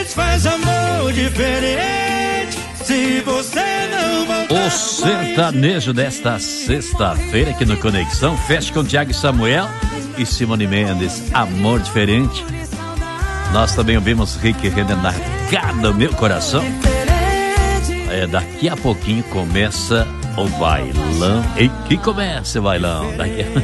gente faz amor diferente. Se você não voltar. O sertanejo desta sexta-feira aqui no Conexão. Fecha com Thiago Samuel e Simone Mendes, Amor Diferente. Nós também ouvimos Rick Renner, Narcada o Meu Coração. Daqui a pouquinho começa o bailão. E que começa o bailão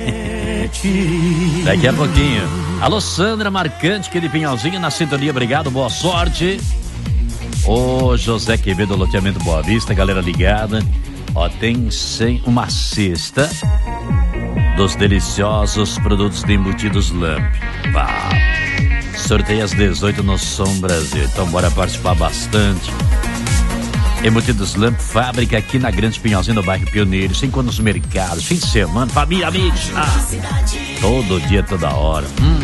daqui a pouquinho. Alô, Sandra Marcante, que de Pinhalzinho na sintonia, obrigado, boa sorte. Ô, José Quevedo, loteamento Boa Vista, galera ligada. Ó, tem uma cesta dos deliciosos produtos de embutidos Lamp. Sorteio às 18 no Som Brasil, então bora participar bastante. Embutidos Lamp, fábrica aqui na Grande Pinhalzinho, no bairro Pioneiro. Se encontra nos mercados, fim de semana, família, amigos. Todo dia, toda hora.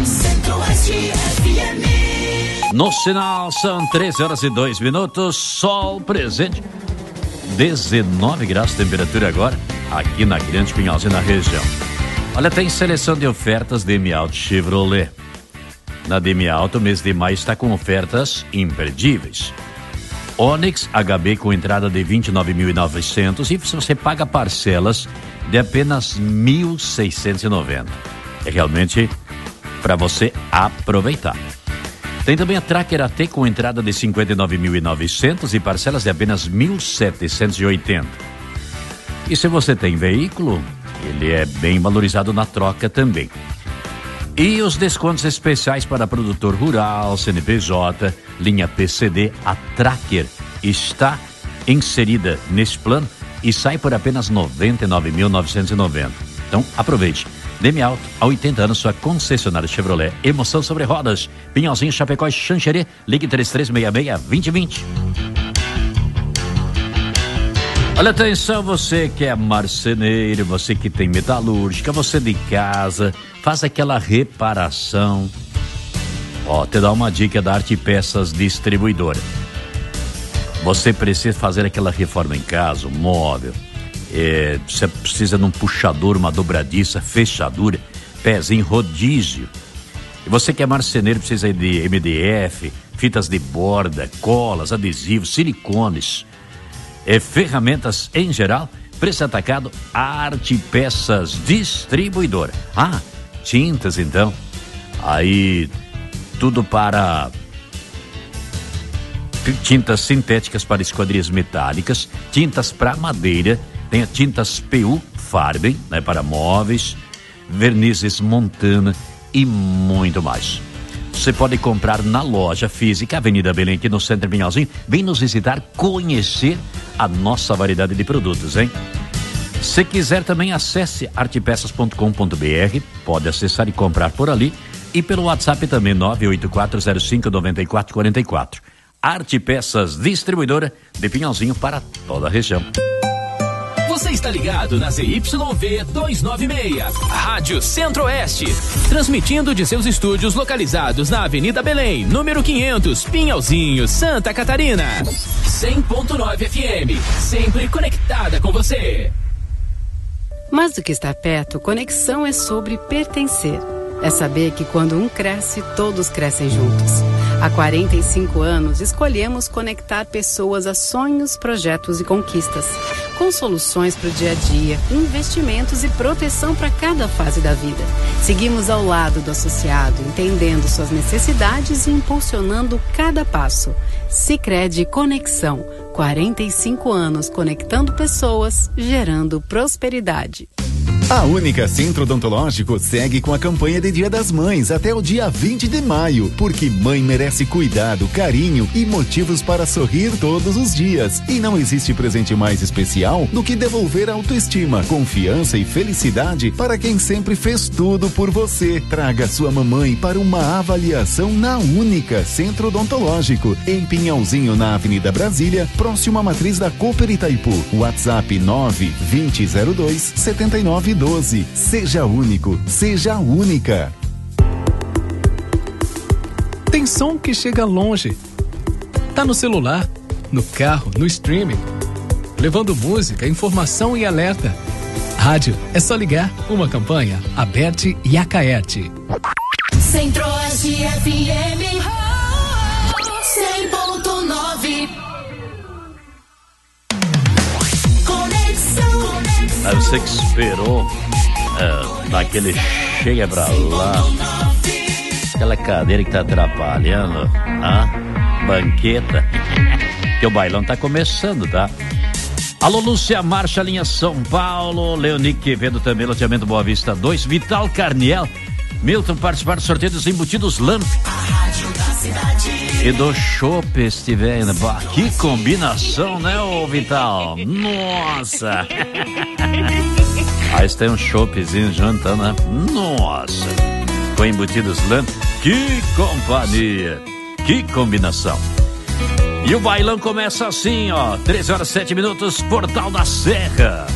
No sinal, são 13h02, sol presente. 19 graus de temperatura agora, aqui na Grande Pinhalzinho, na região. Olha, tem seleção de ofertas DM Auto Chevrolet. Na DM Auto, o mês de maio está com ofertas imperdíveis. Onix HB com entrada de 29.900 e você paga parcelas de apenas 1.690. É realmente para você aproveitar. Tem também a Tracker AT com entrada de 59.900 e parcelas de apenas 1.780. E se você tem veículo, ele é bem valorizado na troca também. E os descontos especiais para produtor rural, CNPJ, linha PCD, a Tracker está inserida nesse plano e sai por apenas 99.990. Então aproveite. DM Auto, há 80 anos, sua concessionária Chevrolet. Emoção sobre rodas. Pinhalzinho, Chapecó e Xanxerê. Ligue 3366-2020. Olha, atenção, você que é marceneiro, você que tem metalúrgica, você de casa, faz aquela reparação. Ó, te dá uma dica da Arte Peças Distribuidora. Você precisa fazer aquela reforma em casa, um móvel. Você precisa de um puxador, uma dobradiça, fechadura, pezinho, rodízio. E você que é marceneiro precisa de MDF, fitas de borda, colas, adesivos, silicones, ferramentas em geral. Preço atacado, Arte Peças Distribuidora. Tintas então. Aí tudo para tintas sintéticas para esquadrias metálicas, tintas para madeira, tem tintas PU, Farben, né, para móveis, vernizes Montana e muito mais. Você pode comprar na loja física, Avenida Belém, aqui no Centro Pinhalzinho. Vem nos visitar, conhecer a nossa variedade de produtos, hein? Se quiser também, acesse artepeças.com.br, pode acessar e comprar por ali e pelo WhatsApp também, 984059444. Arte Peças Distribuidora de Pinhalzinho para toda a região. Você está ligado na ZYV 296, Rádio Centro-Oeste, transmitindo de seus estúdios localizados na Avenida Belém, número 500, Pinhalzinho, Santa Catarina. 100.9 FM, sempre conectada com você. Mais do que estar perto, conexão é sobre pertencer. É saber que quando um cresce, todos crescem juntos. Há 45 anos, escolhemos conectar pessoas a sonhos, projetos e conquistas. Com soluções para o dia a dia, investimentos e proteção para cada fase da vida. Seguimos ao lado do associado, entendendo suas necessidades e impulsionando cada passo. Sicredi Conexão. 45 anos conectando pessoas, gerando prosperidade. A Única Centro Odontológico segue com a campanha de Dia das Mães até o dia 20 de maio, porque mãe merece cuidado, carinho e motivos para sorrir todos os dias. E não existe presente mais especial do que devolver autoestima, confiança e felicidade para quem sempre fez tudo por você. Traga sua mamãe para uma avaliação na Única Centro Odontológico, em Pinhalzinho, na Avenida Brasília, próximo à matriz da Cooper Itaipu. WhatsApp 92002-7912. Seja único, seja única. Tem som que chega longe. Tá no celular, no carro, no streaming. Levando música, informação e alerta. Rádio, é só ligar. Uma campanha, Aberte e Acaerte. Centro-Oeste FM. 100.9. Conexão. Aí você que esperou daquele chega pra lá, aquela cadeira que tá atrapalhando, banqueta, que o bailão tá começando, tá? Alô, Lúcia Marcha, linha São Paulo, Leonique Quevedo também, loteamento Boa Vista 2, Vital Carniel, Milton participar do sorteio dos embutidos Lamp. E do chopp estiver ainda. Que combinação, né, ô Vital? Nossa! Aí tem um choppzinho junto, né? Nossa! Com embutidos Lamp. Que companhia! Que combinação! E o bailão começa assim, ó. 13h07, Portal da Serra.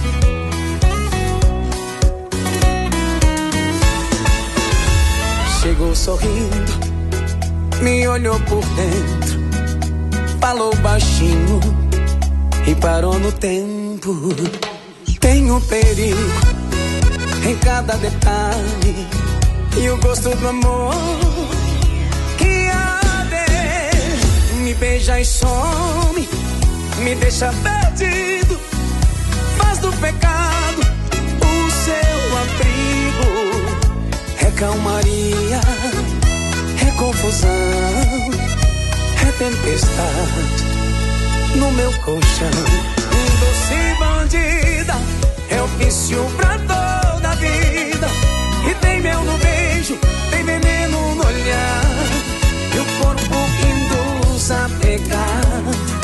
Chegou sorrindo, me olhou por dentro, falou baixinho e parou no tempo. Tem um perigo em cada detalhe e o gosto do amor que arde. Me beija e some, me deixa perdido, faz do pecado o seu abrigo. É calmaria, é confusão, é tempestade no meu colchão. Doce bandida, é o vício pra toda a vida. E tem mel no beijo, tem veneno no olhar, e o corpo induz a pegar.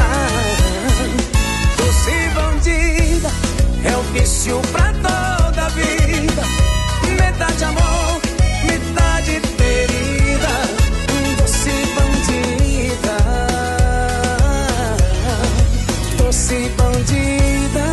Doce bandida, é o vício pra toda a vida. Metade amor, metade ferida. Doce bandida, doce bandida.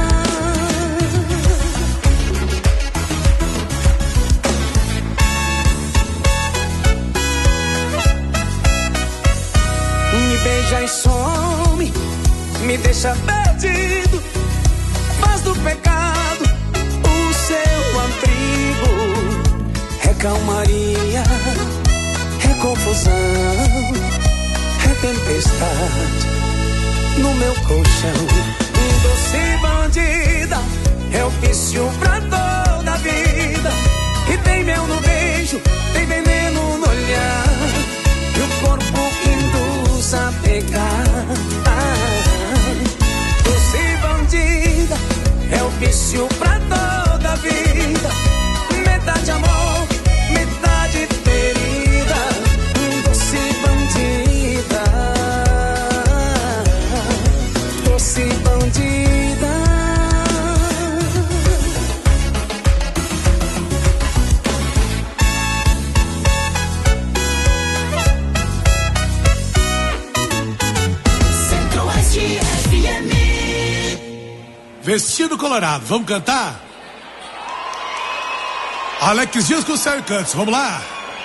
Me beija e some, me deixa perdido, faz do pecado o seu abrigo. É calmaria, é confusão, é tempestade no meu colchão. Doce bandida, é o vício pra toda a vida. E tem mel no beijo, tem veneno no olhar, e o corpo induz a pegar. Doce bandida, é o vício pra toda a vida. Metade amor, metade ferida. Doce bandida, doce bandida. Centro-Oeste FM. Vestido Colorado, vamos cantar? Alex Dias com o Sérgio Cantos, vamos lá?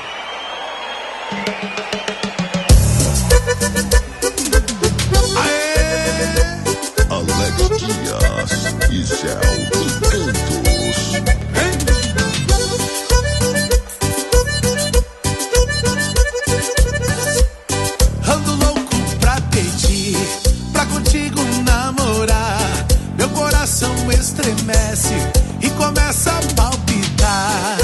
Aê! Alex Dias e Sérgio Cantos. Ando louco pra pedir, pra contigo namorar. Meu coração estremece e começa a palpitar.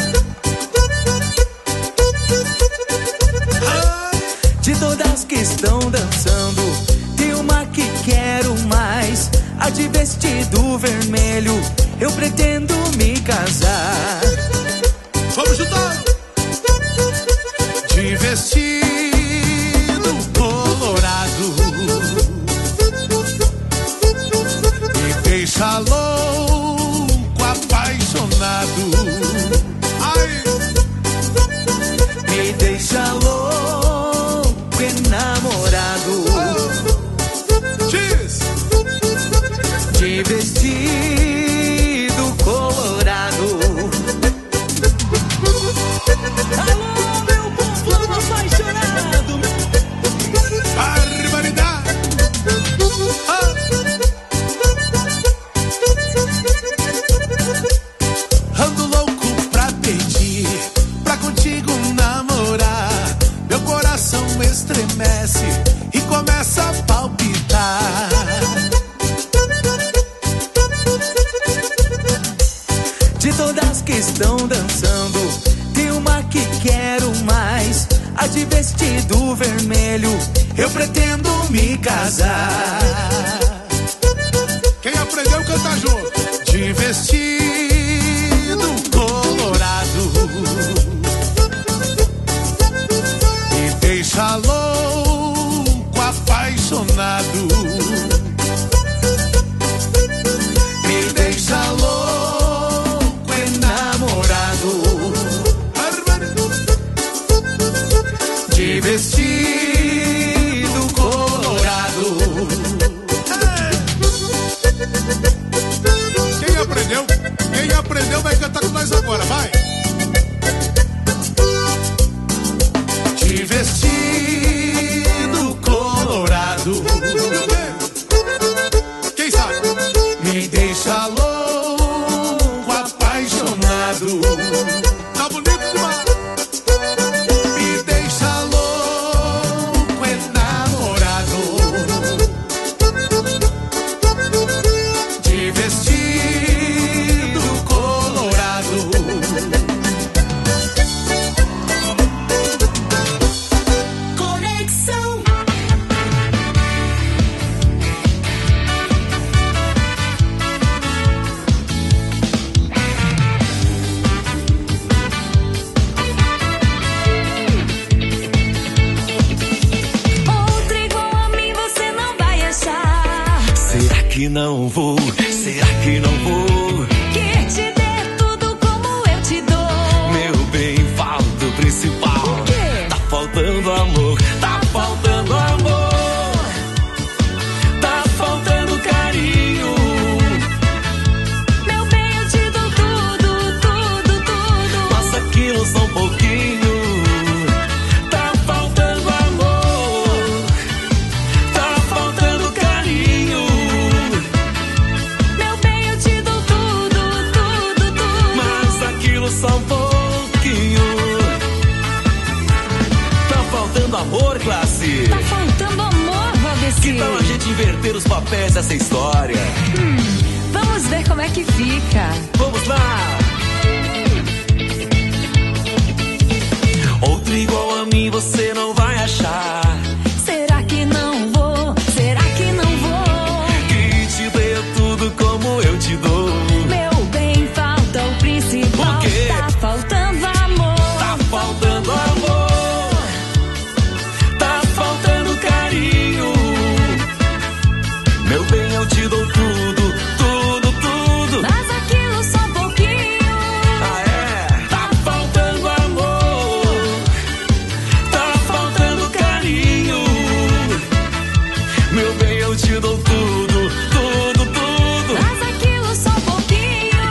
De todas que estão dançando, tem uma que quero mais. A de vestido vermelho, eu pretendo me casar. Vamos juntar! De vestido colorado, me deixa louco, apaixonado. Ai! Me deixa louco, enamorado. Diz! De vestido colorado. Alô, meu povo apaixonado. Barbaridade! Ah! Ando louco pra pedir, pra contigo namorar. Meu coração estremece de vestido vermelho, eu pretendo me casar. Quem aprendeu canta junto. De vestido colorado, me deixa louco, apaixonado. Me deixa louco, enamorado. De vestido colorado. Quem aprendeu vai cantar com nós agora, vai. De vestido colorado. Quem sabe? Me deixa louco, apaixonado. Tá bonito demais. Me deixa louco, enamorado. De vestido colorado. Conexão. Outro igual a mim você não vai achar. Será que não vou? Será que não vou? Que te dê tudo como eu te dou. Meu bem, falta o principal. O quê? Tá faltando amor, tá faltando amor. Tá faltando carinho. Meu bem, eu te dou tudo, tudo, tudo. Mas aquilo só um pouquinho. Tá faltando amor. Tá faltando carinho. Meu bem, eu te dou tudo, tudo, tudo. Mas aquilo só um pouquinho. Tá faltando amor, classe. Tá faltando amor, Valdeci. Que tal a gente inverter os papéis dessa história? Vamos ver como é que fica. Vamos lá! Outro igual a mim você não vai achar. Será que não vou? Será que não vou? Que te dê tudo como eu te dou. Meu bem, falta o principal. O quê? Tá faltando amor. Tá faltando amor. Tá faltando carinho. Meu bem, eu te dou tudo, tudo, tudo. Mas aquilo só um pouquinho. Ah, é? Tá faltando amor. Tá faltando carinho. Meu bem, eu te dou tudo, tudo, tudo. Mas aquilo só um pouquinho.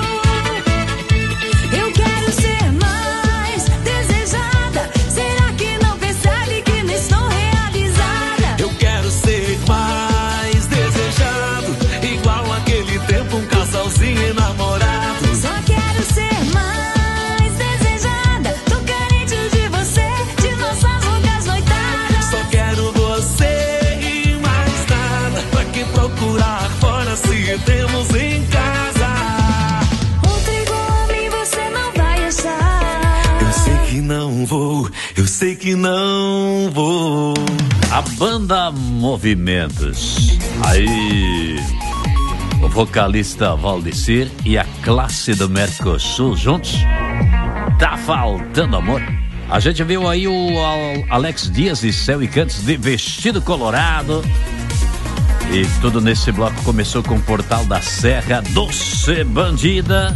Eu quero ser mais desejada. Será que não percebe que não estou realizada? Eu quero ser mais desejado. Igual aquele tempo, um casalzinho enamorado. Só quero ser mais desejada. Tô carente de você, de nossas longas noitadas. Só quero você e mais nada. Pra que procurar fora se temos em casa? Outro igual a mim você não vai achar. Eu sei que não vou, eu sei que não vou. A banda Movimentos. Aí, o vocalista Valdecir e a classe do Mercosul juntos. Tá faltando amor. A gente viu aí o Alex Dias e Céu e Cantos de Vestido Colorado. E tudo nesse bloco começou com o Portal da Serra, Doce Bandida.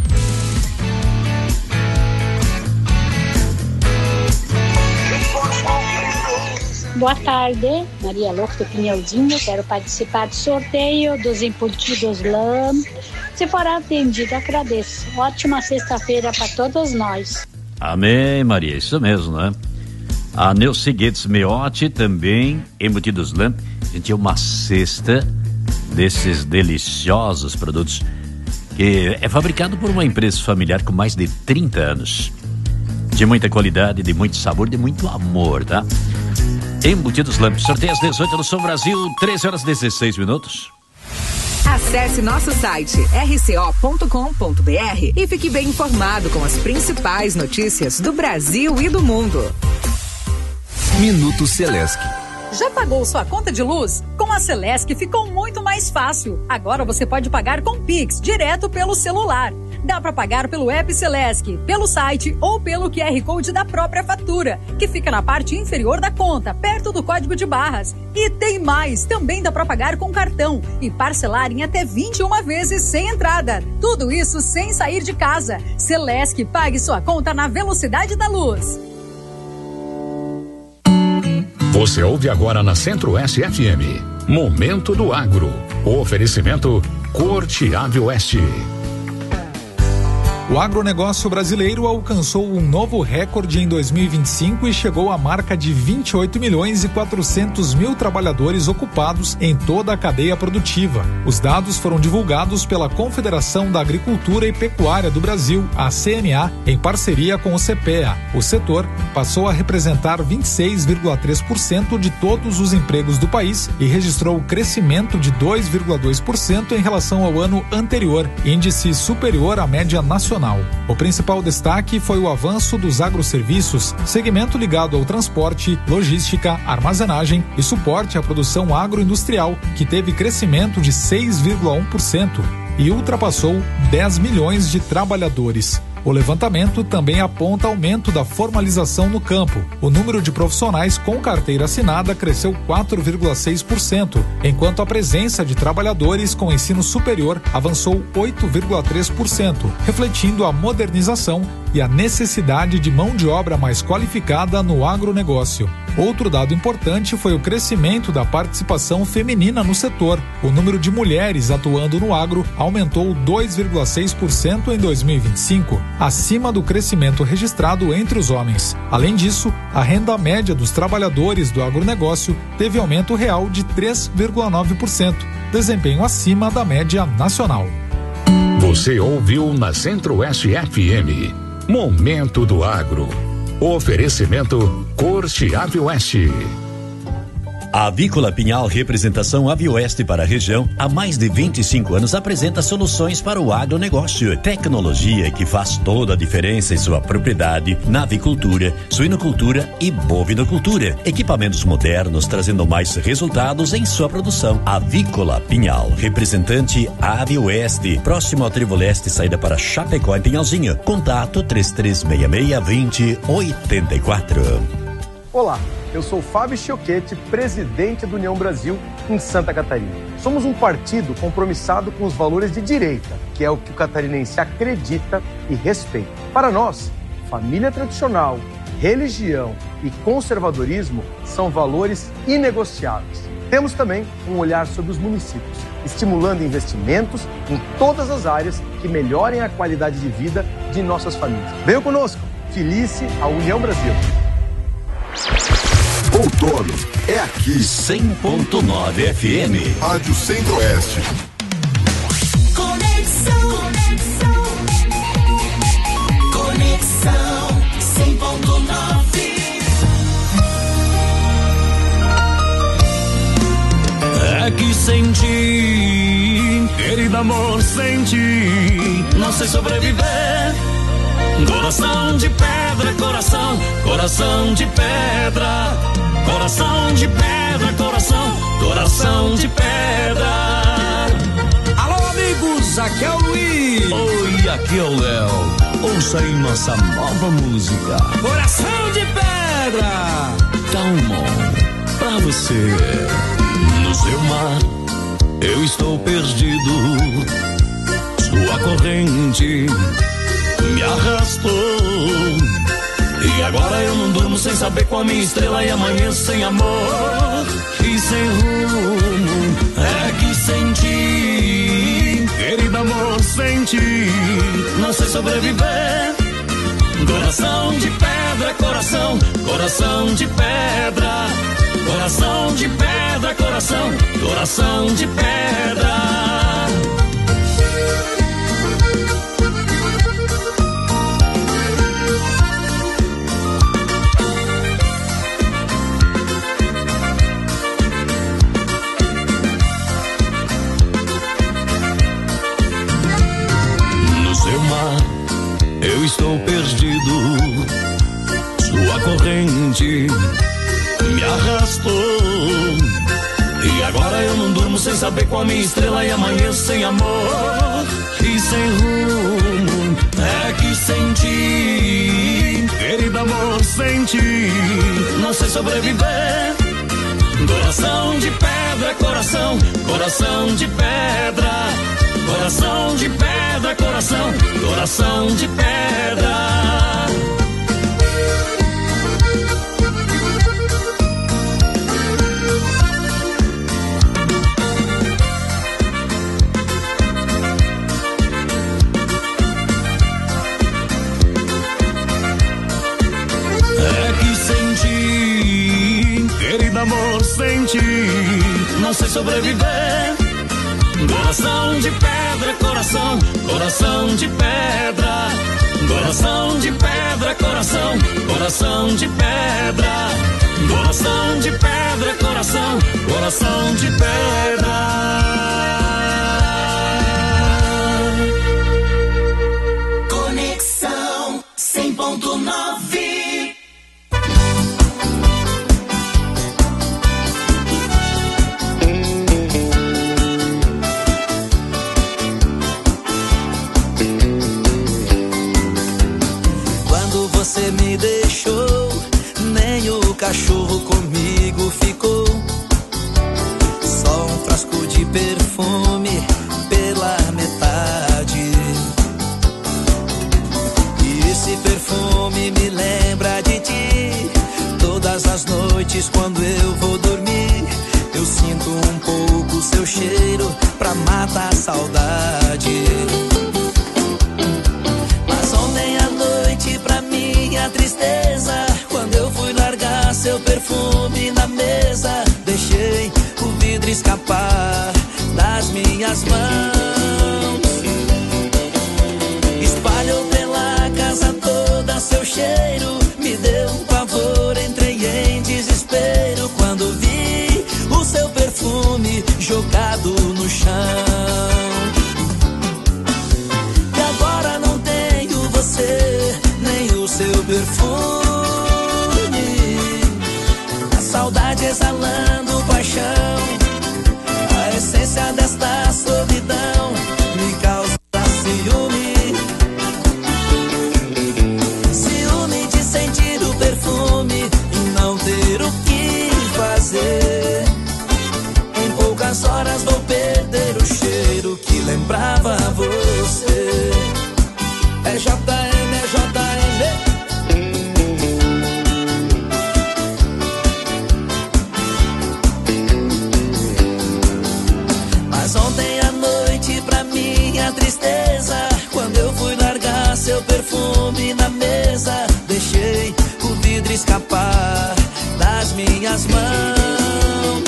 Boa tarde, Maria Louca do Pinhaldinho. Quero participar do sorteio dos embutidos lã. Se for atendido, agradeço. Ótima sexta-feira para todos nós. Amém, Maria, isso mesmo, né? A Neuci Guedes Meotti também, embutidos lã. A gente tinha uma cesta desses deliciosos produtos que é fabricado por uma empresa familiar com mais de 30 anos. De muita qualidade, de muito sabor, de muito amor, tá? Embutidos Lamp, sorteio às 18 no Som Brasil, 13h16. Acesse nosso site rco.com.br e fique bem informado com as principais notícias do Brasil e do mundo. Minuto Celesc. Já pagou sua conta de luz? Com a Celesc ficou muito mais fácil. Agora você pode pagar com Pix, direto pelo celular. Dá para pagar pelo app Celesc, pelo site ou pelo QR Code da própria fatura, que fica na parte inferior da conta, perto do código de barras. E tem mais, também dá para pagar com cartão e parcelar em até 21 vezes sem entrada. Tudo isso sem sair de casa. Celesc, pague sua conta na velocidade da luz. Você ouve agora na Centro-Oeste FM. Momento do Agro. O oferecimento Corte-Ave Oeste. O agronegócio brasileiro alcançou um novo recorde em 2025 e chegou à marca de 28.400.000 trabalhadores ocupados em toda a cadeia produtiva. Os dados foram divulgados pela Confederação da Agricultura e Pecuária do Brasil, a CNA, em parceria com o CPEA. O setor passou a representar 26,3% de todos os empregos do país e registrou crescimento de 2,2% em relação ao ano anterior, índice superior à média nacional. O principal destaque foi o avanço dos agroserviços, segmento ligado ao transporte, logística, armazenagem e suporte à produção agroindustrial, que teve crescimento de 6,1% e ultrapassou 10 milhões de trabalhadores. O levantamento também aponta aumento da formalização no campo. O número de profissionais com carteira assinada cresceu 4,6%, enquanto a presença de trabalhadores com ensino superior avançou 8,3%, refletindo a modernização e a necessidade de mão de obra mais qualificada no agronegócio. Outro dado importante foi o crescimento da participação feminina no setor. O número de mulheres atuando no agro aumentou 2,6% em 2025, acima do crescimento registrado entre os homens. Além disso, a renda média dos trabalhadores do agronegócio teve aumento real de 3,9%, desempenho acima da média nacional. Você ouviu na Centro-Oeste FM. Momento do Agro. Oferecimento Corte-Ave Oeste. A Avícola Pinhal, representação Avioeste para a região, há mais de 25 anos apresenta soluções para o agronegócio. Tecnologia que faz toda a diferença em sua propriedade, na avicultura, suinocultura e bovinocultura. Equipamentos modernos trazendo mais resultados em sua produção. Avícola Pinhal, representante Avioeste, próximo ao Trevo Leste, saída para Chapecó em Pinhalzinho. Contato 3366-2084. Olá, eu sou Fábio Chioquete, presidente do União Brasil em Santa Catarina. Somos um partido compromissado com os valores de direita, que é o que o catarinense acredita e respeita. Para nós, família tradicional, religião e conservadorismo são valores inegociáveis. Temos também um olhar sobre os municípios, estimulando investimentos em todas as áreas que melhorem a qualidade de vida de nossas famílias. Venham conosco, filice a União Brasil. Outono é aqui. 100.9 FM. Rádio Centro-Oeste. Conexão 100.9. É que senti, querido amor, senti, não sei sobreviver. Coração de pedra, coração, coração de pedra, coração de pedra, coração de pedra. Alô, amigos, aqui é o Luiz. Oi, aqui é o Léo. Ouça aí nossa nova música. Coração de pedra. Tão bom pra você. No seu mar, eu estou perdido. Sua corrente me arrastou. E agora eu não durmo sem saber qual a minha estrela. E amanhã sem amor e sem rumo. É que senti, querido amor, senti, não sei sobreviver. Coração de pedra, coração, coração de pedra, coração de pedra, coração de pedra. Eu estou perdido, sua corrente bastou. E agora eu não durmo sem saber qual minha estrela, e amanheço sem amor e sem rumo. É que sem ti, querido amor, sem ti não sei sobreviver. Coração de pedra, coração, coração de pedra, coração de pedra, coração, coração de pedra. Amor, sem ti não sei sobreviver. Coração de pedra, coração, coração de pedra, coração de pedra, coração, coração de pedra, coração de pedra, coração, coração de pedra. Conexão 100.9. Você me deixou, nem o cachorro comigo ficou. Só um frasco de perfume pela metade. E esse perfume me lembra de ti. Todas as noites quando eu vou dormir, eu sinto um pouco seu cheiro pra matar a saudade. Mas ontem à noite pra minha tristeza, quando eu fui largar seu perfume na mesa, deixei o vidro escapar das minhas mãos. Espalhou pela casa toda seu cheiro, me deu um pavor, entrei em desespero quando vi o seu perfume jogado no chão. E agora não tenho você, o seu perfume, a saudade exalando paixão, a essência desta solidão me causa ciúme. Ciúme de sentir o perfume e não ter o que fazer. Em poucas horas vou perder o cheiro que lembrava você. É JM, é JM. Mas ontem à noite pra minha tristeza, quando eu fui largar seu perfume na mesa, deixei o vidro escapar das minhas mãos.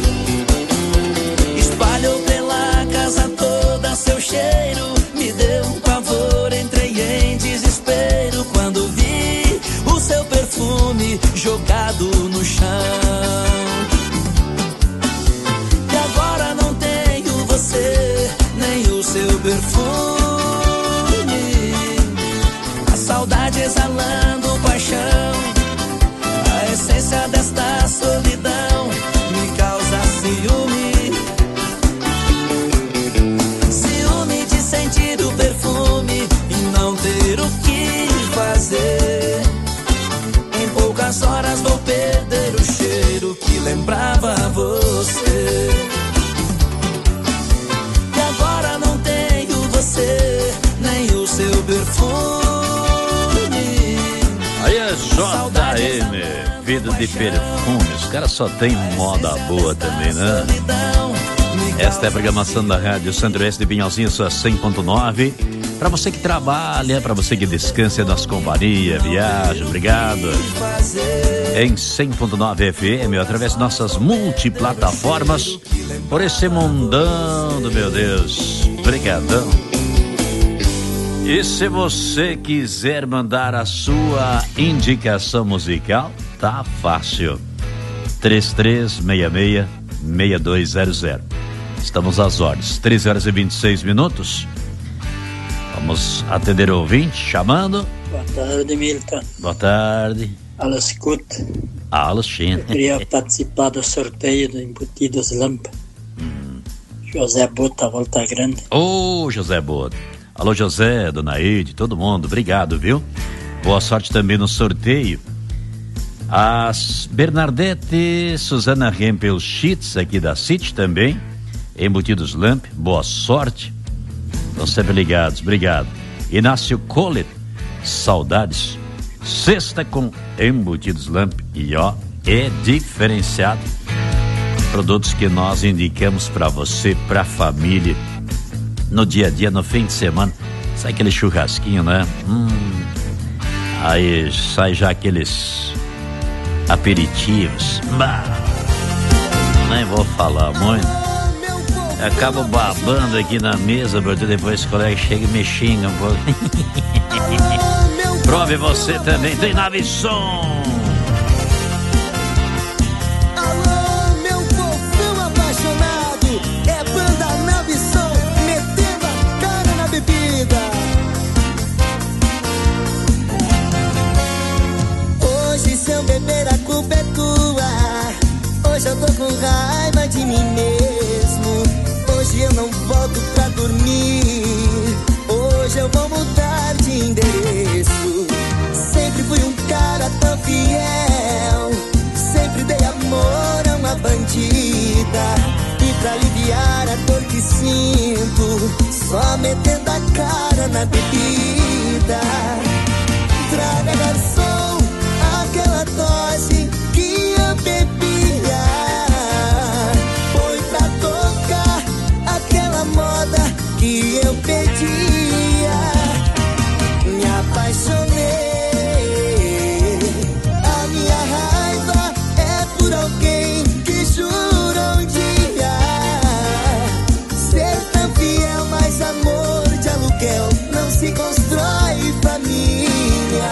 Espalhou pela casa toda seu cheiro, me deu um pavor, entrei em desespero quando vi o seu perfume jogado no chão. E agora não tenho você, nem o seu perfume, a saudade exalando paixão, a essência desta solidão me causa ciúme. Ciúme de sentir o perfume e não ter o que fazer. Em poucas horas vou perder o cheiro que lembrava você. E agora não tenho você, nem o seu perfume. Aí é JM, vida de perfume. Os caras só tem moda boa também, né? Esta é a programação da Rádio Centro-Oeste de Pinhalzinho, sua 100.9. Para você que trabalha, para você que descansa das companhias, viaja, obrigado. Em 100.9 FM, através de nossas multiplataformas, por esse mundão do meu Deus. Obrigadão. E se você quiser mandar a sua indicação musical, tá fácil. 3366-6200. Estamos às ordens. 13h26. Vamos atender o ouvinte chamando. Boa tarde, Milton. Boa tarde. Alô, escuta. Alô, sim. Eu queria participar do sorteio do Embutidos Lampa. José Bota, Volta Grande. Ô, José Bota. Alô, José, Dona Eide, todo mundo, obrigado, viu? Boa sorte também no sorteio. As Bernadette, Suzana Rempel Schitz, aqui da City também. Embutidos Lamp, boa sorte. Estão sempre ligados, obrigado. Inácio Collet, saudades. Sexta com Embutidos Lamp e ó, é diferenciado. Produtos que nós indicamos para você, pra família, no dia a dia, no fim de semana. Sai aquele churrasquinho, né? Aí sai já aqueles aperitivos. Nem vou falar muito. Acabo babando aqui na mesa, porque depois o colega chega e me xinga um pouco. Prove você também, tem Nave Som. Alô, meu povão apaixonado, é banda Nave Som, metendo a cara na bebida. Hoje se eu beber a culpa é tua, hoje eu tô com raiva de mim mesmo. Hoje eu não volto pra dormir, hoje eu vou mudar de endereço. Sempre fui um cara tão fiel, sempre dei amor a uma bandida. E pra aliviar a dor que sinto, só metendo a cara na bebida. Traga, garçom, aquela dose que eu bebia. Põe pra tocar aquela moda que eu pedia. Me apaixonei. A minha raiva é por alguém que jura um dia ser tão fiel, mas amor de aluguel não se constrói família.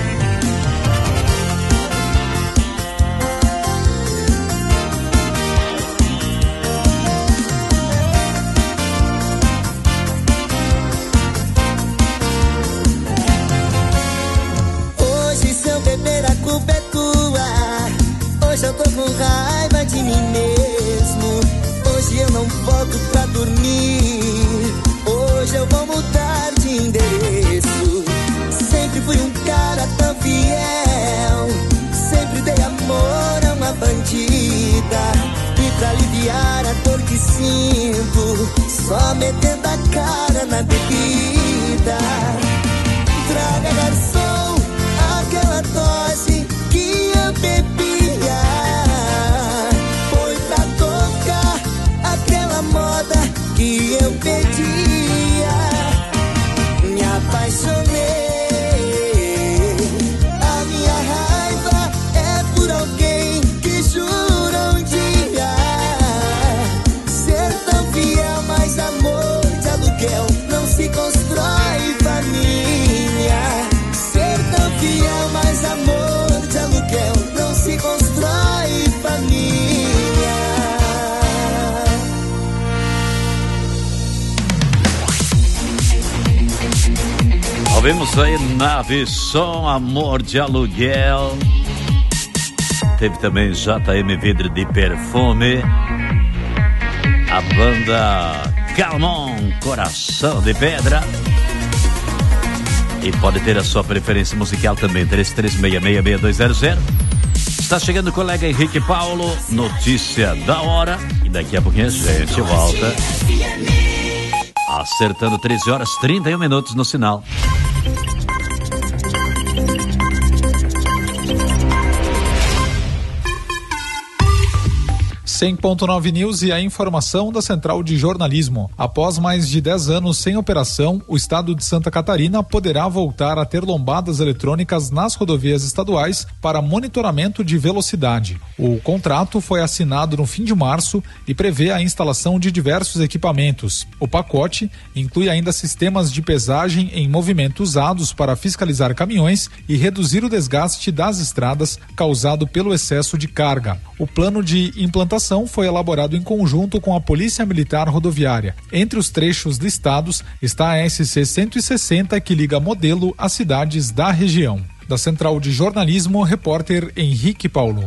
Hoje se eu beber a culpa é tua, hoje eu tô com raiva de mim mesmo. Hoje eu não volto pra dormir, hoje eu vou mudar de endereço. Sempre fui um cara tão fiel, sempre dei amor a uma bandida. E pra aliviar a dor que sinto, só metendo a cara na bebida. Traga, garçom, aquela dose que eu bebia. Põe pra tocar aquela moda que eu pedia. Me apaixonei. A minha raiva é por alguém que jura um dia ser tão fiel, mas amor de aluguel não se constrói família. Ser tão fiel, mas amor de aluguel não se constrói família. Ouvimos aí Nave Som, Amor de Aluguel. Teve também JM Vidro de Perfume. A banda Calmon, Coração de Pedra. E pode ter a sua preferência musical também, 33666200. Está chegando o colega Henrique Paulo, notícia da hora. E daqui a pouquinho a gente volta. Acertando 13h31 no sinal. 100.9 News e a informação da Central de Jornalismo. Após mais de 10 anos sem operação, o estado de Santa Catarina poderá voltar a ter lombadas eletrônicas nas rodovias estaduais para monitoramento de velocidade. O contrato foi assinado no fim de março e prevê a instalação de diversos equipamentos. O pacote inclui ainda sistemas de pesagem em movimento usados para fiscalizar caminhões e reduzir o desgaste das estradas causado pelo excesso de carga. O plano de implantação foi elaborado em conjunto com a Polícia Militar Rodoviária. Entre os trechos listados está a SC 160, que liga Modelo às cidades da região. Da Central de Jornalismo, repórter Henrique Paulo.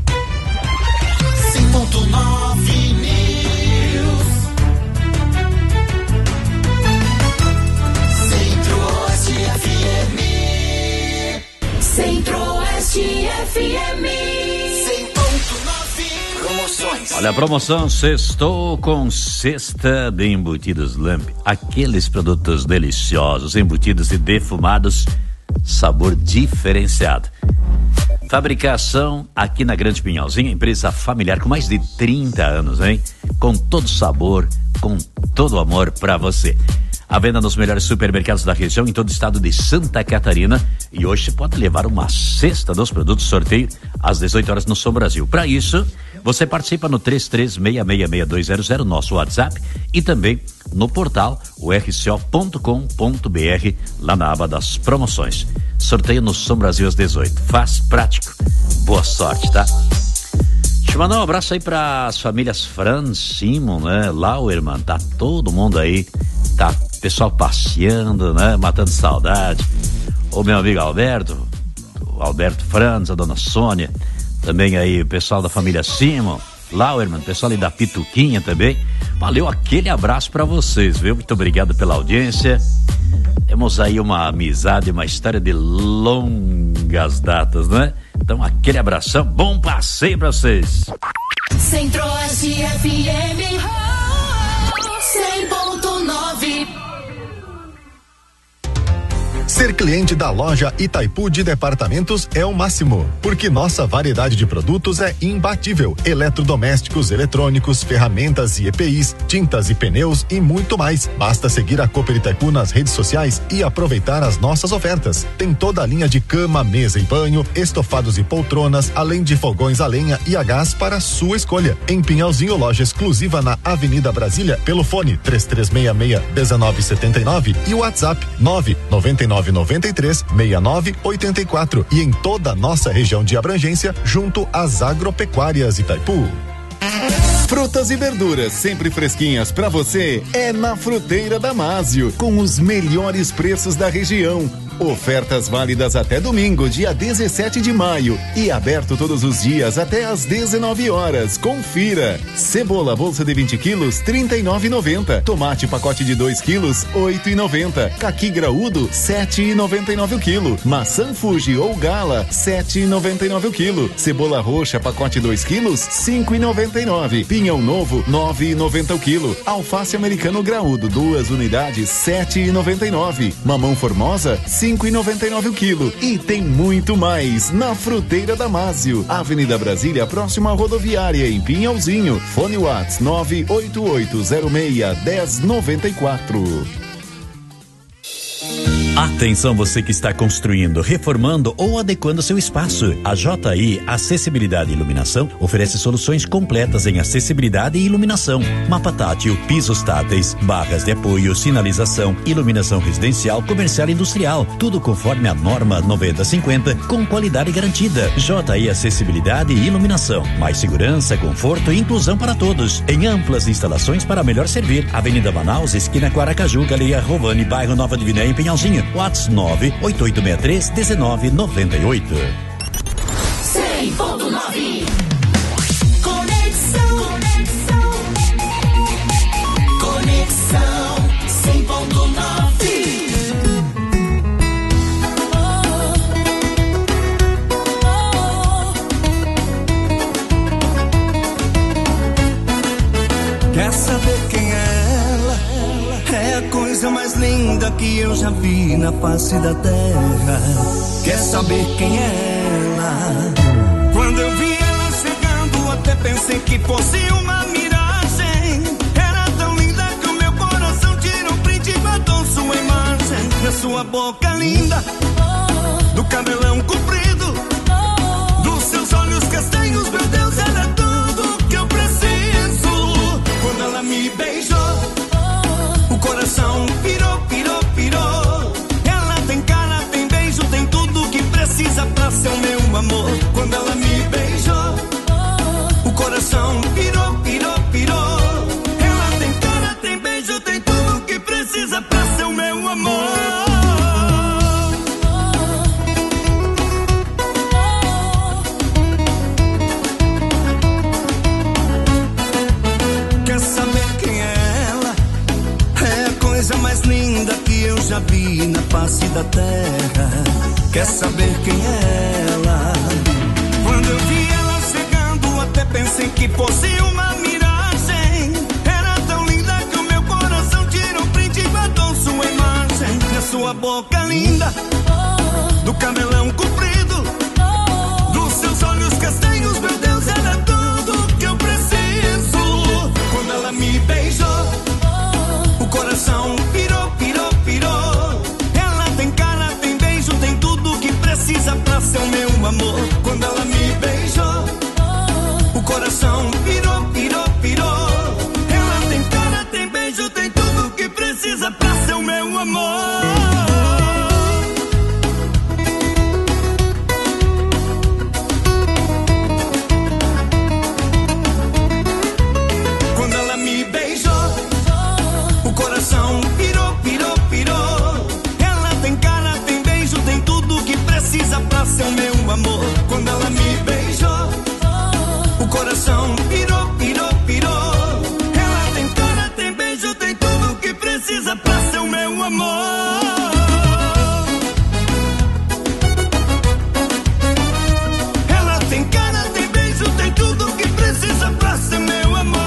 100.9 News. Centro-Oeste FM. Centro-Oeste FM. 100.9. Promoções. Olha a promoção, sextou com cesta de embutidos Lamp. Aqueles produtos deliciosos, embutidos e defumados, sabor diferenciado. Fabricação aqui na Grande Pinhalzinho, empresa familiar com mais de 30 anos, hein? Com todo sabor, com todo amor pra você. A venda nos melhores supermercados da região em todo o estado de Santa Catarina. E hoje você pode levar uma cesta dos produtos sorteio às 18 horas no Som Brasil. Para isso, você participa no 33666200, nosso WhatsApp, e também no portal rco.com.br, lá na aba das promoções. Sorteio no Som Brasil às 18. Faz prático. Boa sorte, tá? Deixa eu mandar um abraço aí para as famílias Franz, Simon, né? Lauerman, tá todo mundo aí, tá pessoal passeando, né? Matando saudade. O meu amigo Alberto, o Alberto Franz, a dona Sônia, também aí o pessoal da família Simon, Lauerman, pessoal ali da Pituquinha também. Valeu, aquele abraço para vocês, viu? Muito obrigado pela audiência. Temos aí uma amizade, uma história de longas datas, né? Então, aquele abração, bom passeio pra vocês. Centro-Oeste FM 100.9. Ser cliente da loja Itaipu de Departamentos é o máximo, porque nossa variedade de produtos é imbatível. Eletrodomésticos, eletrônicos, ferramentas e EPIs, tintas e pneus e muito mais. Basta seguir a Cooper Itaipu nas redes sociais e aproveitar as nossas ofertas. Tem toda a linha de cama, mesa e banho, estofados e poltronas, além de fogões a lenha e a gás para sua escolha. Em Pinhalzinho, loja exclusiva na Avenida Brasília, pelo fone 3366-1979 e o WhatsApp 99993-6984 e em toda a nossa região de abrangência, junto às agropecuárias Itaipu. Frutas e verduras sempre fresquinhas pra você é na Fruteira Damásio, com os melhores preços da região. Ofertas válidas até domingo, dia 17 de maio e aberto todos os dias até às 19 horas. Confira. Cebola bolsa de 20 quilos, R$39,90. Tomate pacote de 2 quilos, R$8,90. Caqui graúdo, R$7,99 o quilo. Maçã Fuji ou Gala, R$7,99 o quilo. Cebola roxa pacote 2 quilos, R$5,99. Pinhão novo, R$9,90 o quilo. Alface americano graúdo, 2 unidades, R$7,99. Mamão formosa, R$5,99 o quilo. E tem muito mais na Fruteira Damásio, Avenida Brasília, próxima à rodoviária, em Pinhalzinho. Fone WhatsApp 98806-1094. Atenção, você que está construindo, reformando ou adequando seu espaço. A JI Acessibilidade e Iluminação oferece soluções completas em acessibilidade e iluminação. Mapa tátil, pisos táteis, barras de apoio, sinalização, iluminação residencial, comercial e industrial. Tudo conforme a norma 9050, com qualidade garantida. JI Acessibilidade e Iluminação. Mais segurança, conforto e inclusão para todos. Em amplas instalações para melhor servir. Avenida Manaus, esquina com Aracaju, Galeria Rovani, bairro Nova Divinéia, em Pinhalzinho. WhatsApp 98863-1998. 100.9. Conexão 100.9. Quer saber quem é ela? É a coisa mais linda que eu já vi na face da terra. Quer saber quem é ela? Quando eu vi ela chegando, até pensei que fosse uma miragem. Era tão linda que o meu coração tirou um print e guardou sua imagem. Da sua boca linda, do cabelão comprido, dos seus olhos castanhos, meu Deus, era tudo que eu preciso. Quando ela me beijou, o coração pirou, pirou, pirou. Ela tem cara, tem beijo, tem tudo que precisa pra ser o meu amor. Quando ela me beijou, o coração pirou, pirou, pirou. Ela tem cara, tem beijo, tem tudo que precisa pra ser o meu amor. da terra, quer saber quem é ela. Quando eu vi ela chegando, até pensei que fosse uma miragem. Era tão linda que o meu coração tirou print e guardou sua imagem. Na sua boca linda, do cabelão comprido, dos seus olhos castanhos, meu Deus, era tudo que eu preciso. Quando ela me beijou, o coração pirou, pirou, pirou. Ela tem cara, tem beijo, tem tudo que precisa pra ser o meu amor. Quando ela me beijou, o coração pirou, pirou, pirou. Ela tem cara, tem beijo, tem tudo que precisa pra ser o meu amor. Quando ela me beijou, o coração pirou, pirou, pirou. Ela tem cara, tem beijo, tem tudo que precisa pra ser o meu amor. Quando ela me beijou, o coração pirou, pirou, pirou. Ela tem cara, tem beijo, tem tudo que precisa pra ser o meu amor. Ela tem cara, tem beijo, tem tudo que precisa pra ser meu amor.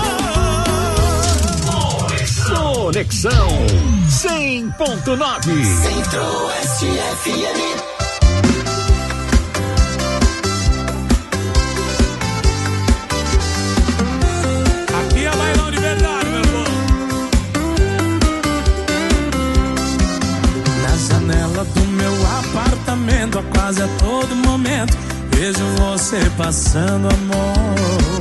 Conexão 100.9 Centro-Oeste FM. Aqui é bailão de verdade, meu povo. Na janela do meu apartamento, a quase a todo momento, vejo você passando, amor.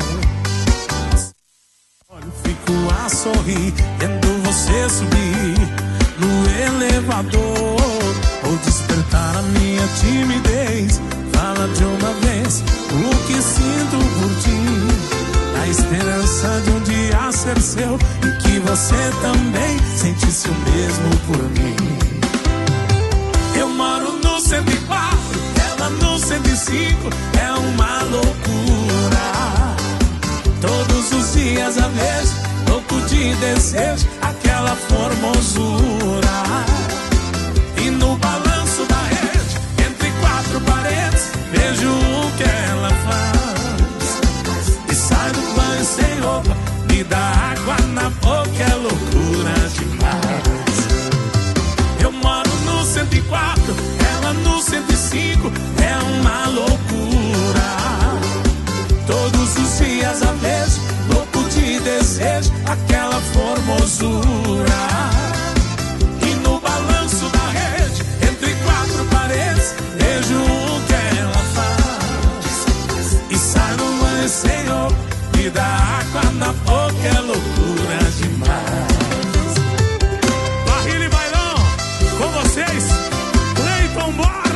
Olho, fico a sorrir, vendo você subir no elevador, ou despertar a minha timidez. Fala de uma vez o que sinto por ti, a esperança de um dia ser seu, e que você também sentisse o mesmo por mim. Eu moro no 104, ela no 105, é uma loucura. Todos os dias a vejo, louco de desejo, aquela formosura. E no balanço da rede, entre quatro paredes, vejo o que ela faz. E sai do banho sem roupa, me dá água na boca, é loucura demais. Eu moro no 104, ela no 105, é uma loucura. Todos os dias a vejo, louco de desejo, aquela formosura. E no balanço da rede, entre quatro paredes, vejo o que ela faz. E sai no banho sem roupa, me dá água na boca, é loucura demais. Barrilha e bailão, com vocês, Cleiton Borges.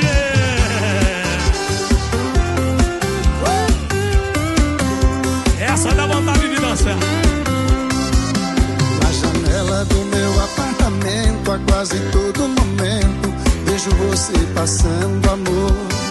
Essa dá vontade de dançar. Na janela do meu apartamento, a quase todo momento, vejo você passando, amor.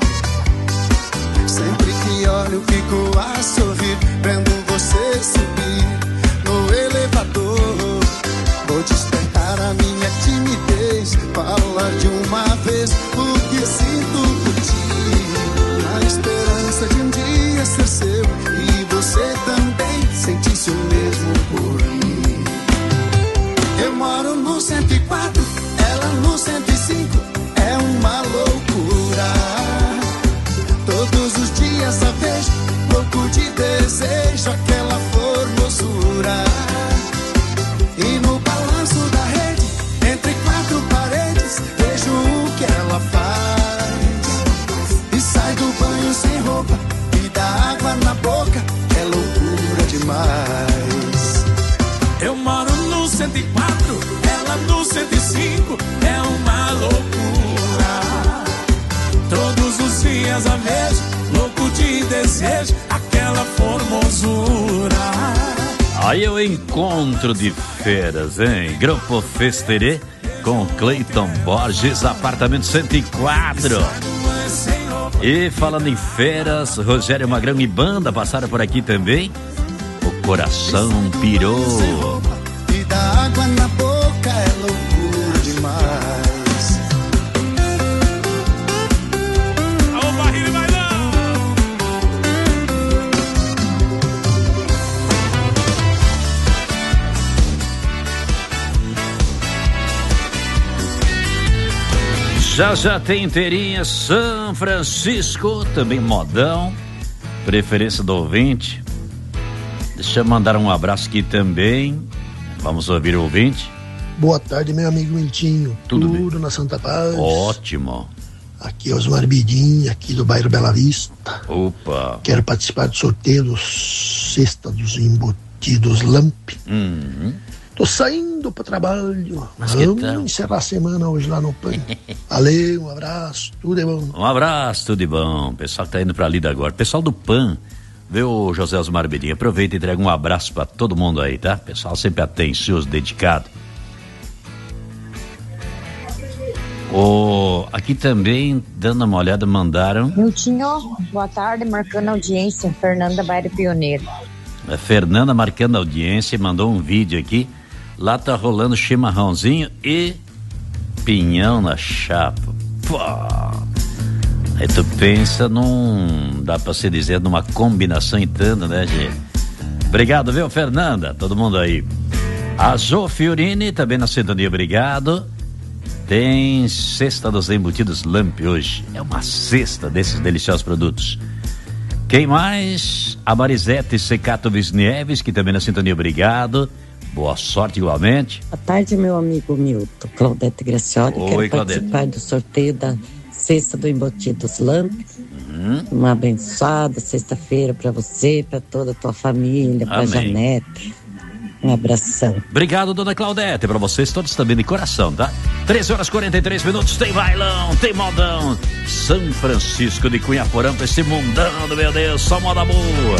Sempre que olho, fico a sorrir, vendo você subir no elevador. Vou despertar a minha timidez, falar de uma vez o que sinto por ti, na esperança de um dia ser seu, e você também sentisse o mesmo por mim. Eu moro no 104, ela no 105, é uma loucura. Todos os dias a vejo, louco de desejo, aquela formosura. E no balanço da rede, entre quatro paredes, vejo o que ela faz. E sai do banho sem roupa, e dá água na boca, é loucura demais. Eu moro no 104, ela no 105, é uma loucura. Todos os dias a vejo, louco de desejo, aquela formosura. Aí o encontro de feras, hein? Grupo Festerê com Cleiton Borges, apartamento 104. E falando em feras, Rogério Magrão e banda passaram por aqui também. O coração pirou. E dá água na boca, é loucura demais. Já tem inteirinha, São Francisco, também modão, preferência do ouvinte. Deixa eu mandar um abraço aqui também. Vamos ouvir o ouvinte. Boa tarde, meu amigo Miltinho. Tudo na Santa Paz. Ótimo. Aqui é Osmar Bidinho, aqui do bairro Bela Vista. Opa. Quero participar do sorteio dos Cesta dos Embutidos Lamp. Tô saindo pro trabalho. Vamos encerrar a semana hoje lá no PAN. Valeu, um abraço, tudo de bom. Um abraço, tudo de bom. Pessoal que tá indo pra Lida agora. Pessoal do PAN, viu, José Osmar Bedinho? Aproveita e entrega um abraço pra todo mundo aí, tá? Pessoal sempre atencioso, dedicado. Aqui também, dando uma olhada, mandaram. Miltinho, boa tarde, marcando audiência. Fernanda Bairro Pioneiro. A Fernanda marcando audiência, mandou um vídeo aqui. Lá tá rolando chimarrãozinho e pinhão na chapa. Pô. Aí tu pensa dá pra se dizer, numa combinação em tanto, né, gente? Obrigado, viu, Fernanda? Todo mundo aí. A Jo Fiorini também na sintonia, obrigado. Tem Cesta dos Embutidos Lamp hoje. É uma cesta desses deliciosos produtos. Quem mais? A Marisete Secato Visnieves, que também na sintonia, obrigado. Boa sorte igualmente. Boa tarde, meu amigo Milton. Claudete Gracioli. Oi, quero participar do sorteio da Cesta do Embutidos Lamp. Uma abençoada sexta-feira para você, para toda a tua família, para Janete. Um abração. Obrigado, dona Claudete, para vocês todos também de coração, tá? 13h43, tem bailão, tem modão. São Francisco de Cunhaporã, pra esse mundão, meu Deus, só moda boa.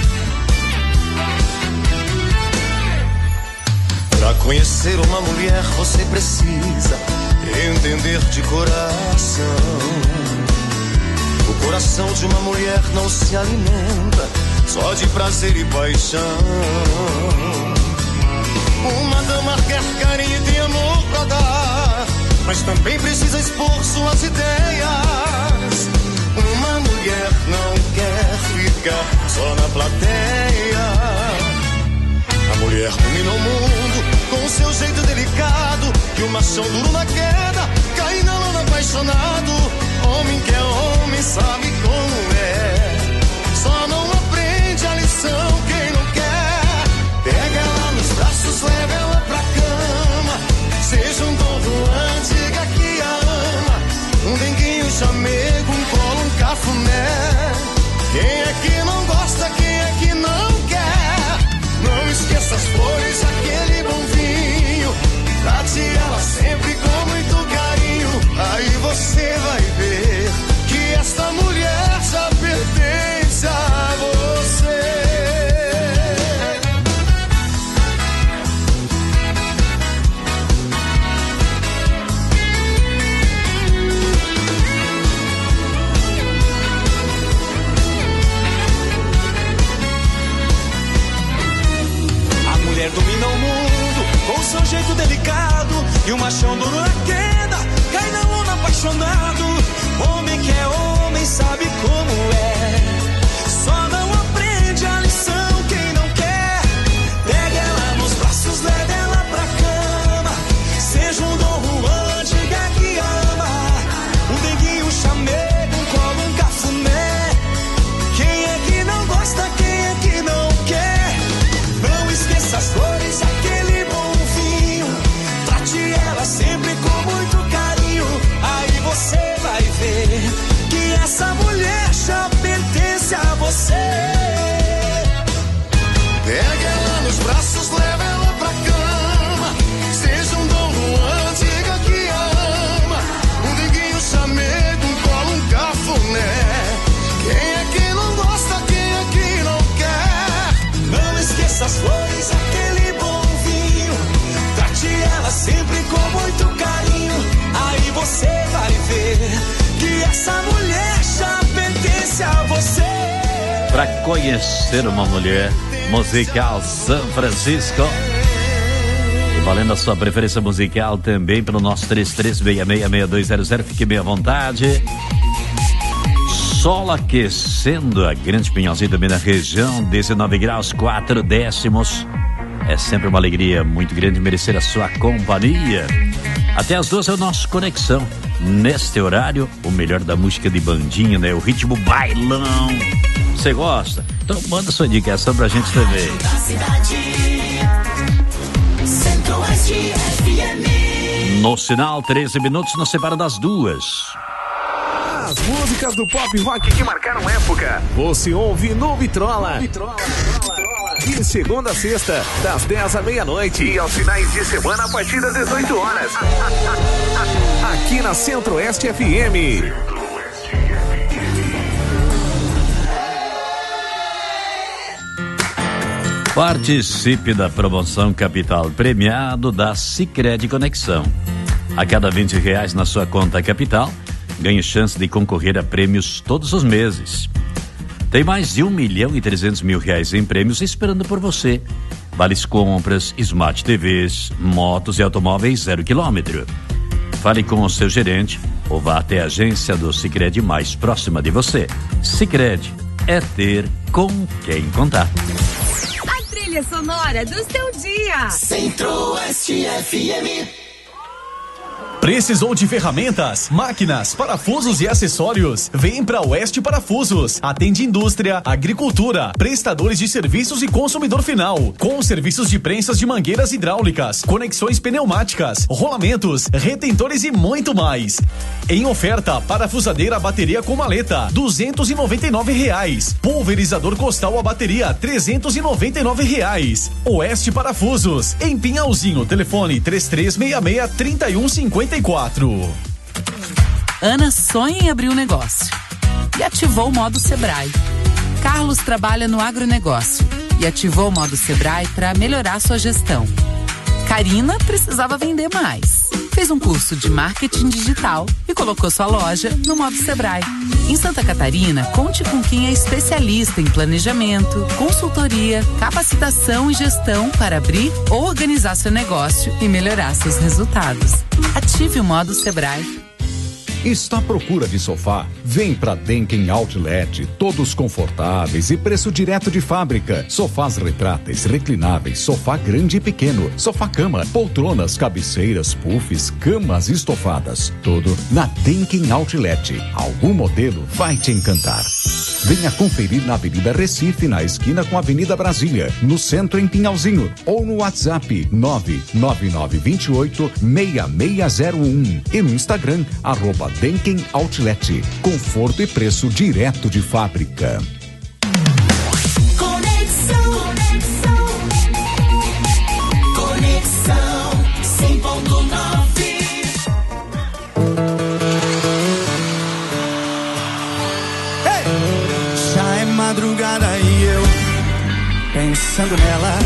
Pra conhecer uma mulher você precisa entender de coração. O coração de uma mulher não se alimenta só de prazer e paixão. Uma dama quer carinho e tem amor pra dar, mas também precisa expor suas ideias. Uma mulher não quer ficar só na plateia. A mulher domina o mundo com seu jeito delicado, e o machão duro na queda cai na lona apaixonado. Homem que é homem sabe como é, só não aprende a lição quem não quer. Pega ela nos braços, leva ela pra cama, seja um Dom Juan, diga que a ama. Um denguinho, chamego, um colo, um cafuné. Quem é que não gosta, quem é que não quer? Não esqueça as flores, aquele bom vinho, trate ela sempre com muito carinho. Aí você vai ver que esta mulher já pertence a você. A mulher domina o mundo com seu jeito delicado, e o machão duro na queda cai na lona apaixonado. Homem que é homem sabe como é, só não aprende a lição quem não quer. Pega ela nos braços, leva ela pra cama, seja um Dom Juan, diga que ama. Um denguinho, um chamego, um colo, um cafuné. Quem é que não gosta, quem é que não quer? Não esqueça as flores, aquele bom vinho, trate ela sempre com muito carinho. Aí você vai ver que essa mulher já pertence a você. Pega ela nos braços, leva ela pra cama, seja um Dom Juan, diga que a ama. Um denguinho, chamego, um colo, um cafuné. Quem é que não gosta, quem é que não quer? Não esqueça as flores, aquele bom vinho, trate ela sempre com muito carinho. Aí você vai ver que essa mulher já pertence a você. Pra conhecer uma mulher, musical São Francisco. E valendo a sua preferência musical também pelo nosso 33666200, fique bem à vontade. Sol aquecendo a Grande Pinhalzinho também na região, 19 graus 4 décimos. É sempre uma alegria muito grande merecer a sua companhia. Até as 2 é o nosso Conexão. Neste horário, o melhor da música de bandinha, né? O ritmo bailão. Você gosta? Então manda sua indicação pra gente também. Centro-Oeste FM. No sinal, 13 minutos, nos separa das 2. As músicas do pop rock que marcaram época, você ouve no Vitrola. De segunda a sexta, das 10 à meia-noite e aos finais de semana a partir das 18 horas. Aqui na Centro-Oeste FM. Participe da promoção Capital Premiado da Sicredi Conexão. A cada R$20 na sua conta Capital, ganhe chance de concorrer a prêmios todos os meses. Tem mais de R$1.300.000 em prêmios esperando por você. Vales compras, Smart TVs, motos e automóveis 0 km. Fale com o seu gerente ou vá até a agência do Sicredi mais próxima de você. Sicredi é ter com quem contar. A trilha sonora do seu dia. Centro-Oeste FM. Precisou de ferramentas, máquinas, parafusos e acessórios? Vem para Oeste Parafusos. Atende indústria, agricultura, prestadores de serviços e consumidor final. Com serviços de prensas de mangueiras hidráulicas, conexões pneumáticas, rolamentos, retentores e muito mais. Em oferta, parafusadeira a bateria com maleta, R$299. Pulverizador costal a bateria, R$399. Oeste Parafusos. Em Pinhalzinho, telefone 3366-3154. Ana sonha em abrir um negócio e ativou o modo Sebrae. Carlos trabalha no agronegócio e ativou o modo Sebrae para melhorar sua gestão. Karina precisava vender mais. Fez um curso de marketing digital e colocou sua loja no modo Sebrae. Em Santa Catarina, conte com quem é especialista em planejamento, consultoria, capacitação e gestão para abrir ou organizar seu negócio e melhorar seus resultados. Ative o modo Sebrae. Está à procura de sofá? Vem pra Denken Outlet, todos confortáveis e preço direto de fábrica. Sofás retráteis, reclináveis, sofá grande e pequeno, sofá-cama, poltronas, cabeceiras, puffs, camas estofadas. Tudo na Denken Outlet. Algum modelo vai te encantar. Venha conferir na Avenida Recife, na esquina com a Avenida Brasília, no centro em Pinhalzinho, ou no WhatsApp 99928-6601 e no Instagram @Denken Outlet. Conforto e preço direto de fábrica. Conexão 100.9. Já é madrugada e eu pensando nela.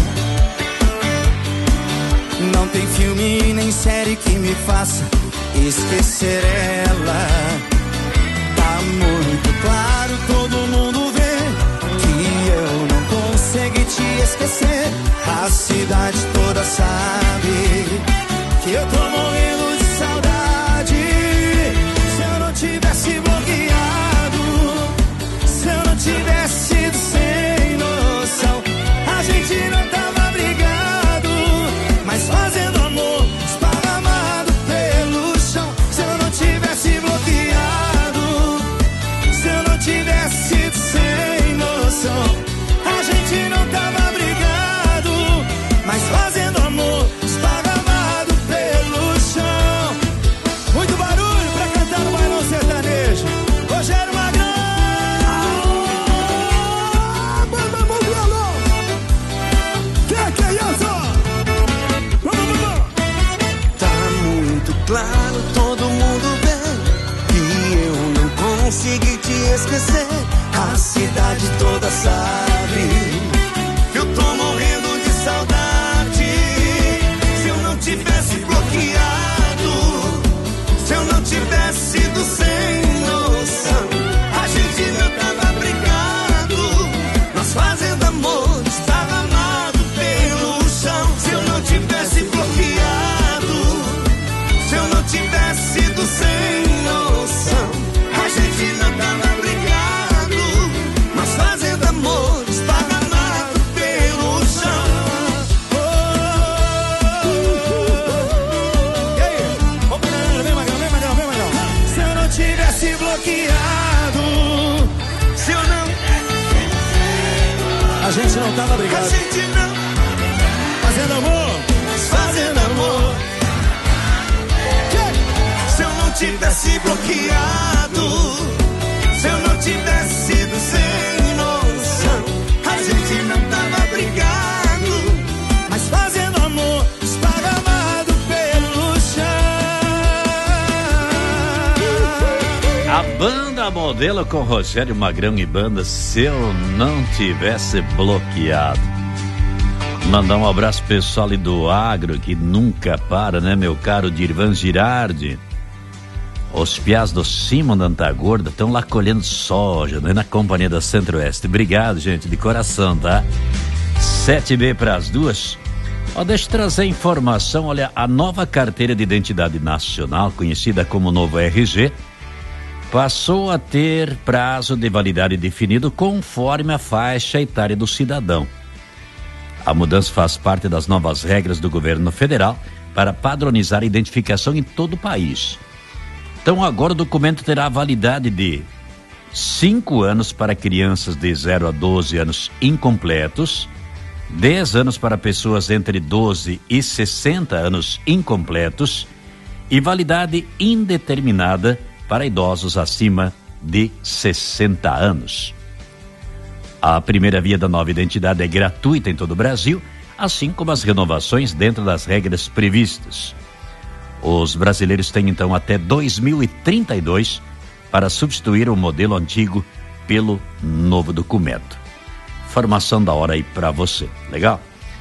Não tem filme nem série que me faça esquecer ela. Tá muito claro, todo mundo vê que eu não consegui te esquecer. A cidade toda sabe que eu tô morrendo de saudade. Se eu não tivesse bloqueado, se eu não tivesse sido sem noção, a gente não tava brigado, mas fazendo amor esparramado pelo chão. Se eu não tivesse bloqueado, se eu não tivesse sido sem noção, a gente não tava brigado, mas fazendo amor esparramado pelo chão. Muito barulho pra cantar no bailão sertanejo. Rogério Magrão. A gente não tava brigando. A gente não. Fazendo amor. Fazendo amor. Se eu não tivesse bloqueado, se eu não tivesse sido sem noção, a gente não tava brigado, mas fazendo amor, esparramado pelo chão. A banda modelo com Rogério Magrão e banda Se Eu Não Tivesse Bloqueado. Mandar um abraço pessoal ali do agro que nunca para, né, meu caro Dirvan Girardi. Os piás do Simon da Antagorda estão lá colhendo soja, né, na companhia da Centro-Oeste. Obrigado, gente, de coração, tá? 7h para as 2. Ó, deixa eu trazer informação. Olha, a nova carteira de identidade nacional, conhecida como novo RG, passou a ter prazo de validade definido conforme a faixa etária do cidadão. A mudança faz parte das novas regras do governo federal para padronizar a identificação em todo o país. Então agora o documento terá validade de 5 anos para crianças de 0 a 12 anos incompletos, 10 anos para pessoas entre 12 e 60 anos incompletos e validade indeterminada para idosos acima de 60 anos. A primeira via da nova identidade é gratuita em todo o Brasil, assim como as renovações dentro das regras previstas. Os brasileiros têm então até 2032 para substituir o modelo antigo pelo novo documento. Informação da hora aí para você, legal?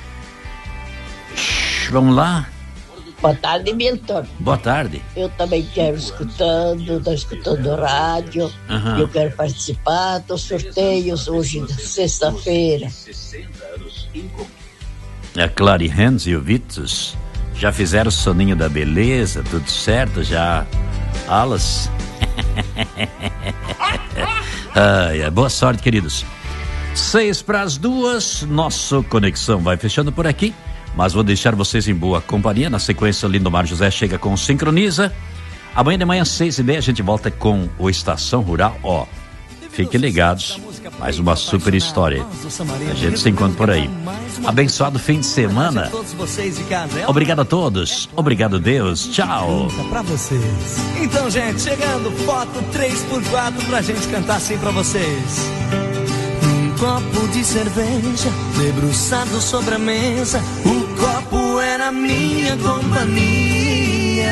Vamos lá? Boa tarde, Milton. Boa tarde. Eu também quero estou escutando o rádio. Eu quero participar dos sorteios hoje, sexta-feira. A Clary Hans e o Vitus já fizeram o soninho da beleza, tudo certo, já. Alas. Boa sorte, queridos. 6 para as 2, nosso Conexão vai fechando por aqui, mas vou deixar vocês em boa companhia. Na sequência, o Lindomar José chega com Sincroniza. Amanhã de manhã, 6h30, a gente volta com o Estação Rural. Ó, fiquem ligados, mais uma super história. A gente se encontra por aí. Abençoado fim de semana. Obrigado a todos. Obrigado, Deus. Tchau. Pra vocês. Então, gente, chegando, foto 3x4 pra gente cantar assim pra vocês. Um copo de cerveja debruçado sobre a mesa. O copo era minha companhia.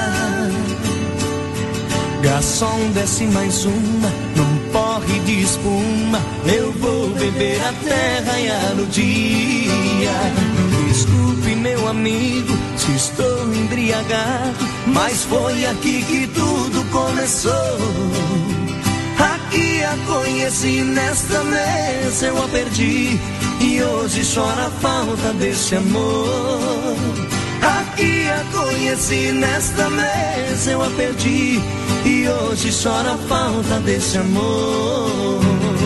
Garçom, desce mais uma, num porre de espuma. Eu vou beber até raiar o dia. Desculpe, meu amigo, se estou embriagado, mas foi aqui que tudo começou. Aqui a conheci, nesta mesa eu a perdi, e hoje chora a falta desse amor. Aqui a conheci, nesta mesa eu a perdi, e hoje chora a falta desse amor.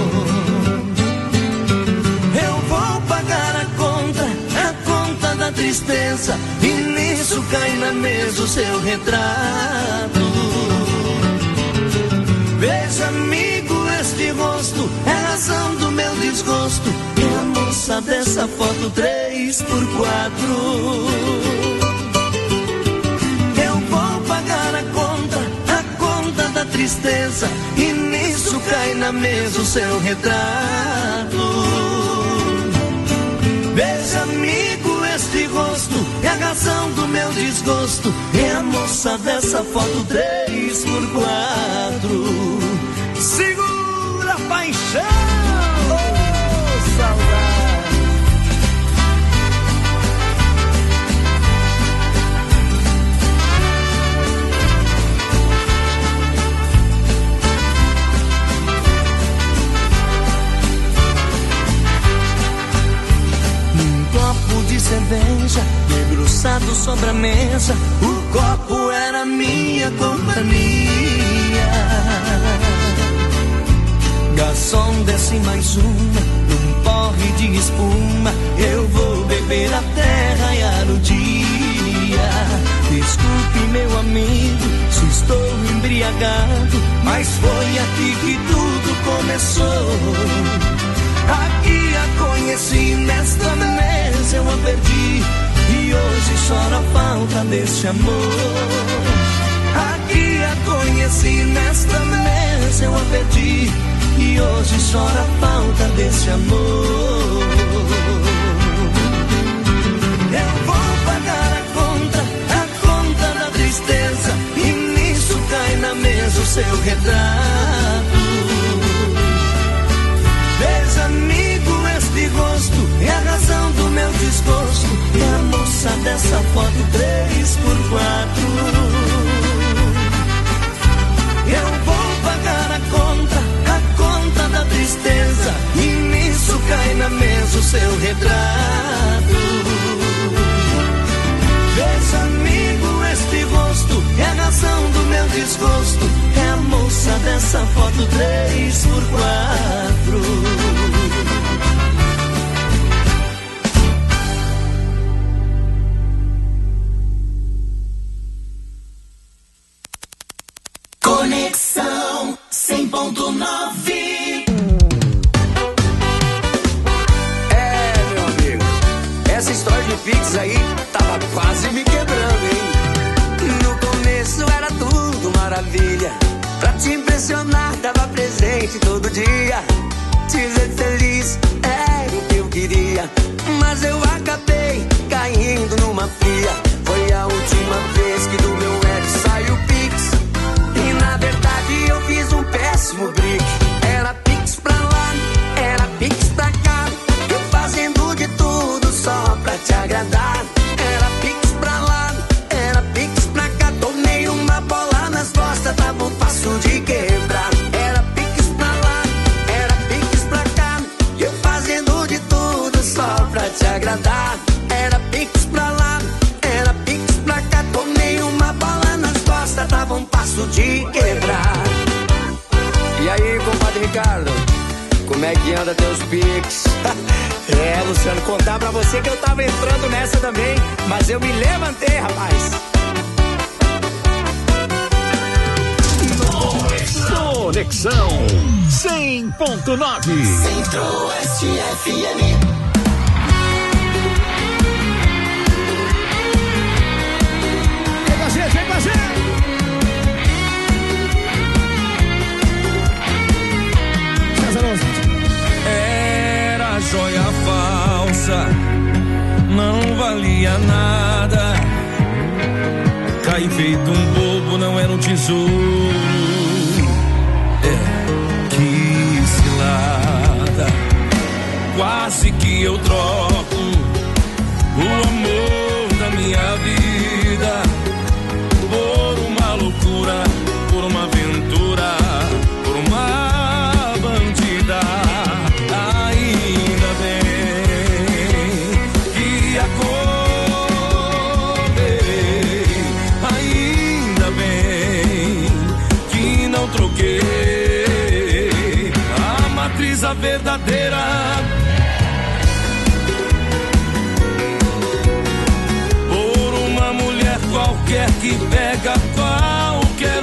Eu vou pagar a conta da tristeza, e nisso cai na mesa o seu retrato. Veja, amigo, este rosto é a razão do meu desgosto, e a moça dessa foto 3x4. Eu vou pagar a conta da tristeza, e nisso cai na mesa o seu retrato. Veja, amigo, este rosto é a razão do meu desgosto, e a moça dessa foto 3x4. Segura a paixão, oh, saudade. De cerveja debruçado sobre a mesa, o copo era minha companhia. Garçom, desce mais uma, num porre de espuma. Eu vou beber até raiar o dia. Desculpe, meu amigo, se estou embriagado, mas foi aqui que tudo começou. Aqui a conhecer desse amor. Aqui a conheci, nesta mesa eu a perdi, e hoje chora a falta desse amor. Eu vou pagar a conta da tristeza, e nisso cai na mesa o seu retrato. Veja, amigo, este gosto é a razão do meu desgosto, é a moça dessa foto 3x4. Eu vou pagar a conta da tristeza, e nisso cai na mesa o seu retrato. Veja, amigo, este rosto é a razão do meu desgosto, é a moça dessa foto 3x4. Conexão 100.9. Meu amigo, essa história de Pix aí tava quase me quebrando, hein? No começo era tudo maravilha, pra te impressionar dava presente todo dia, te ver feliz era o que eu queria, mas eu acabei caindo numa fria. Foi a última vez que do meu app saiu Pix, e na verdade eu fiz um péssimo brick. Era Pix pra lá, era Pix pra cá, eu fazendo de tudo só pra te agradar. Era Pix pra lá, era Pix pra cá, tomei uma bola nas costas, tava um passo de quebrar. Era Pix pra lá, era Pix pra cá, eu fazendo de tudo só pra te agradar. Era Pix pra lá, era Pix pra cá, tomei uma bola nas costas, tava um passo de quebrar. E aí, compadre Ricardo, como é que anda teus Pix? Luciano, contar pra você que eu tava entrando nessa também, mas eu me levantei, rapaz. Conexão 100.9 Centro-Oeste FM. Vem com a gente, vem com a gente. Era joia falsa, não valia nada. Caí feito um bobo, não era um tesouro. Que cilada. Quase que eu troco o amor da minha vida por uma loucura, por uma aventura, por uma bandida. Ainda bem que acordei, ainda bem que não troquei a matriz, a verdadeira, por uma mulher qualquer que pega qualquer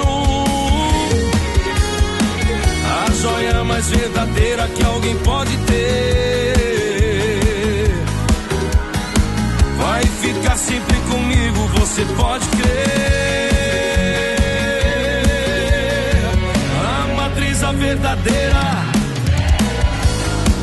um. A joia mais verdadeira que alguém pode ter.